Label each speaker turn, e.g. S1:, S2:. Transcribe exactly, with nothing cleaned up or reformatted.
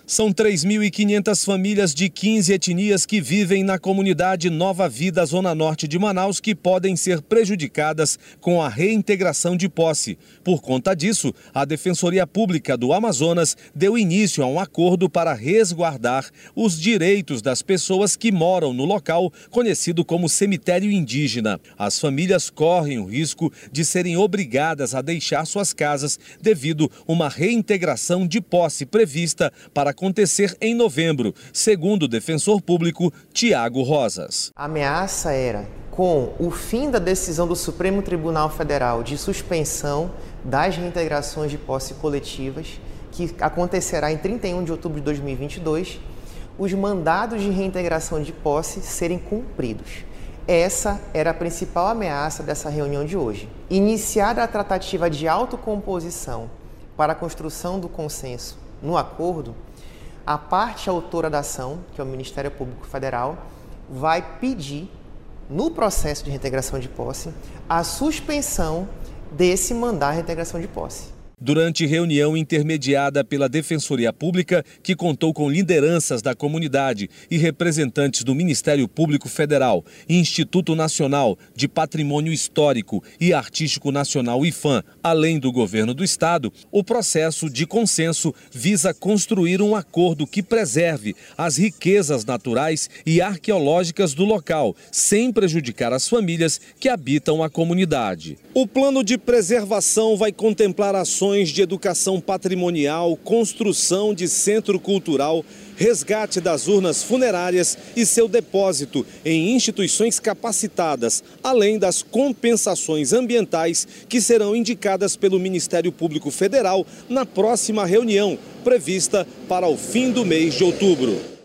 S1: São três mil e quinhentas famílias de quinze etnias que vivem na comunidade Nova Vida, Zona Norte de Manaus, que podem ser prejudicadas com a reintegração de posse. Por conta disso, a Defensoria Pública do Amazonas deu início a um acordo para resguardar os direitos das pessoas que moram no local, conhecido como cemitério indígena. As famílias correm o risco de serem obrigadas a deixar suas casas devido a uma reintegração de posse prevista para acontecer em novembro, segundo o defensor público Tiago Rosas.
S2: A ameaça era, com o fim da decisão do Supremo Tribunal Federal de suspensão das reintegrações de posse coletivas, que acontecerá em trinta e um de outubro de dois mil e vinte e dois, os mandados de reintegração de posse serem cumpridos. Essa era a principal ameaça dessa reunião de hoje. Iniciada a tratativa de autocomposição para a construção do consenso no acordo, a parte autora da ação, que é o Ministério Público Federal, vai pedir, no processo de reintegração de posse, a suspensão desse mandado de reintegração de posse.
S1: Durante reunião intermediada pela Defensoria Pública, que contou com lideranças da comunidade e representantes do Ministério Público Federal, Instituto Nacional de Patrimônio Histórico e Artístico Nacional IFAM, além do governo do estado, o processo de consenso visa construir um acordo que preserve as riquezas naturais e arqueológicas do local, sem prejudicar as famílias que habitam a comunidade. O plano de preservação vai contemplar ações de educação patrimonial, construção de centro cultural, resgate das urnas funerárias e seu depósito em instituições capacitadas, além das compensações ambientais que serão indicadas pelo Ministério Público Federal na próxima reunião, prevista para o fim do mês de outubro.